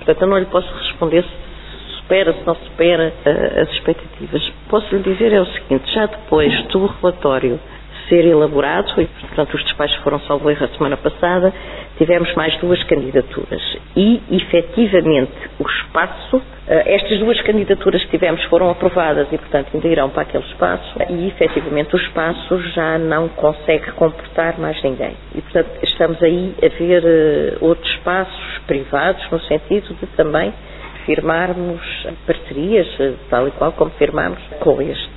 Portanto, eu não lhe posso responder se supera, se não supera as expectativas. Posso lhe dizer é o seguinte, já depois do relatório ser elaborado, e portanto os despachos foram salvo erro a semana passada, tivemos mais 2 candidaturas e, efetivamente, o espaço, estas 2 candidaturas que tivemos foram aprovadas e, portanto, ainda irão para aquele espaço e, efetivamente, o espaço já não consegue comportar mais ninguém. E, portanto, estamos aí a ver outros espaços privados, no sentido de também firmarmos parcerias, tal e qual como firmamos com este.